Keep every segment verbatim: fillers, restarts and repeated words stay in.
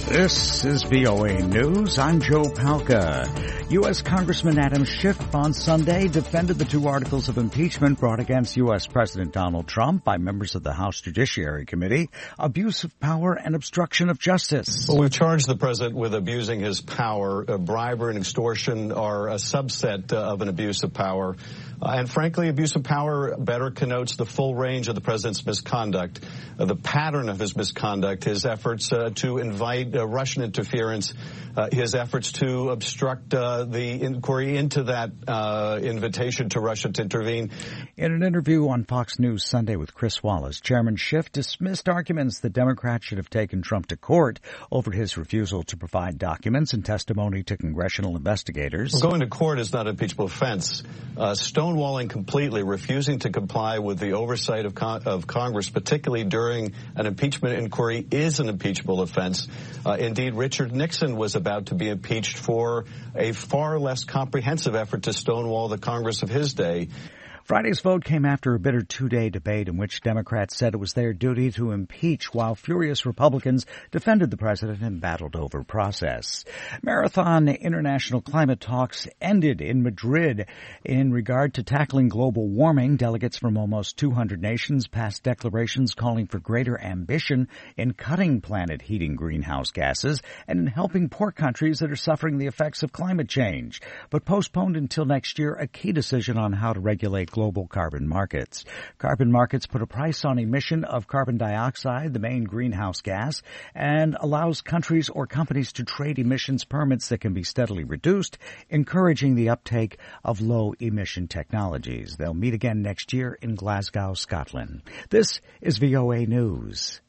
This is V O A News. I'm Joe Palca. U S. Congressman Adam Schiff on Sunday defended the two articles of impeachment brought against U S. President Donald Trump by members of the House Judiciary Committee, abuse of power and obstruction of justice. Well, we've charged the president with abusing his power. Uh, bribery and extortion are a subset uh, of an abuse of power. Uh, and frankly, abuse of power better connotes the full range of the president's misconduct, uh, the pattern of his misconduct, his efforts uh, to invite uh, Russian interference, uh, his efforts to obstruct uh, the inquiry into that uh, invitation to Russia to intervene. In an interview on Fox News Sunday with Chris Wallace, Chairman Schiff dismissed arguments that Democrats should have taken Trump to court over his refusal to provide documents and testimony to congressional investigators. Well, going to court is not an impeachable offense. Uh, stonewalling completely, refusing to comply with the oversight of, con- of Congress, particularly during an impeachment inquiry, is an impeachable offense. Uh, indeed, Richard Nixon was about to be impeached for a far less comprehensive effort to stonewall the Congress of his day. Friday's vote came after a bitter two-day debate in which Democrats said it was their duty to impeach, while furious Republicans defended the president and battled over process. Marathon international climate talks ended in Madrid. In regard to tackling global warming, delegates from almost two hundred nations passed declarations calling for greater ambition in cutting planet heating greenhouse gases and in helping poor countries that are suffering the effects of climate change, but postponed until next year a key decision on how to regulate global carbon markets. Carbon markets put a price on emission of carbon dioxide, the main greenhouse gas, and allows countries or companies to trade emissions permits that can be steadily reduced, encouraging the uptake of low-emission technologies. They'll meet again next year in Glasgow, Scotland. This is V O A News.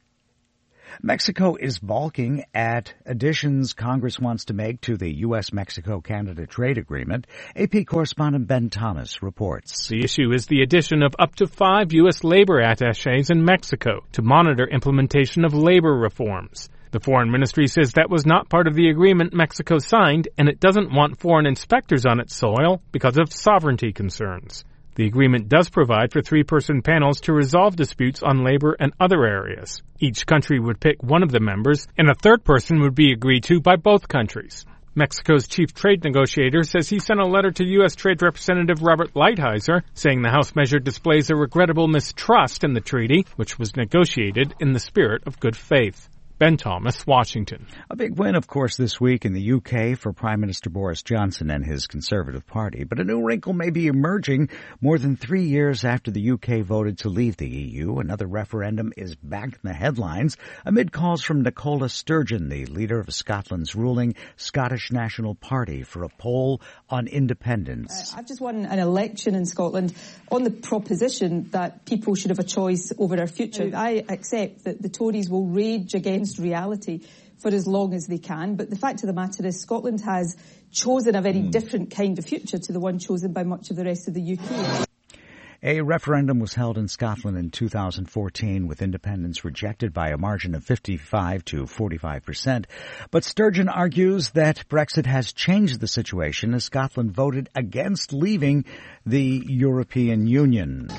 Mexico is balking at additions Congress wants to make to the U S Mexico-Canada trade agreement. A P correspondent Ben Thomas reports. The issue is the addition of up to five U S labor attachés in Mexico to monitor implementation of labor reforms. The Foreign Ministry says that was not part of the agreement Mexico signed, and it doesn't want foreign inspectors on its soil because of sovereignty concerns. The agreement does provide for three-person panels to resolve disputes on labor and other areas. Each country would pick one of the members, and a third person would be agreed to by both countries. Mexico's chief trade negotiator says he sent a letter to U S. Trade Representative Robert Lighthizer, saying the House measure displays a regrettable mistrust in the treaty, which was negotiated in the spirit of good faith. Ben Thomas, Washington. A big win, of course, this week in the U K for Prime Minister Boris Johnson and his Conservative Party. But a new wrinkle may be emerging more than three years after the U K voted to leave the E U. Another referendum is back in the headlines amid calls from Nicola Sturgeon, the leader of Scotland's ruling Scottish National Party, for a poll on independence. Uh, I've just won an election in Scotland on the proposition that people should have a choice over our future. I accept that the Tories will rage against reality for as long as they can, but the fact of the matter is Scotland has chosen a very mm. different kind of future to the one chosen by much of the rest of the U K. A referendum was held in Scotland in two thousand fourteen with independence rejected by a margin of fifty-five to forty-five percent. But Sturgeon argues that Brexit has changed the situation as Scotland voted against leaving the European Union.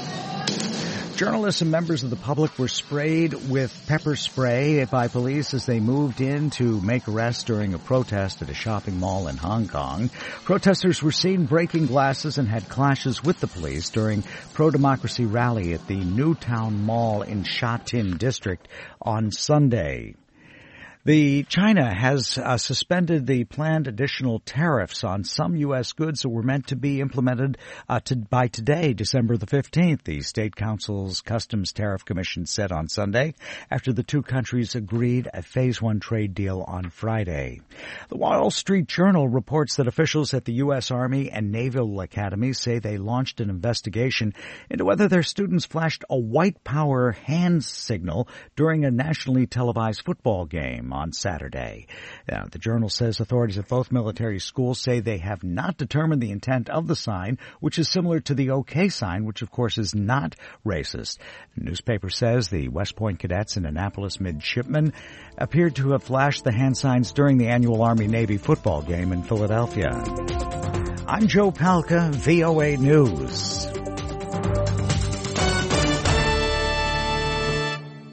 Journalists and members of the public were sprayed with pepper spray by police as they moved in to make arrests during a protest at a shopping mall in Hong Kong. Protesters were seen breaking glasses and had clashes with the police during pro-democracy rally at the Newtown Mall in Sha Tin District on Sunday. The China has uh, suspended the planned additional tariffs on some U S goods that were meant to be implemented uh, to, by today, December the fifteenth. The State Council's Customs Tariff Commission said on Sunday after the two countries agreed a Phase One trade deal on Friday. The Wall Street Journal reports that officials at the U S Army and Naval Academy say they launched an investigation into whether their students flashed a white power hand signal during a nationally televised football game on Saturday. Now, the Journal says authorities at both military schools say they have not determined the intent of the sign, which is similar to the OK sign, which of course is not racist. The newspaper says the West Point cadets and Annapolis midshipmen appeared to have flashed the hand signs during the annual Army-Navy football game in Philadelphia. I'm Joe Palca, V O A News.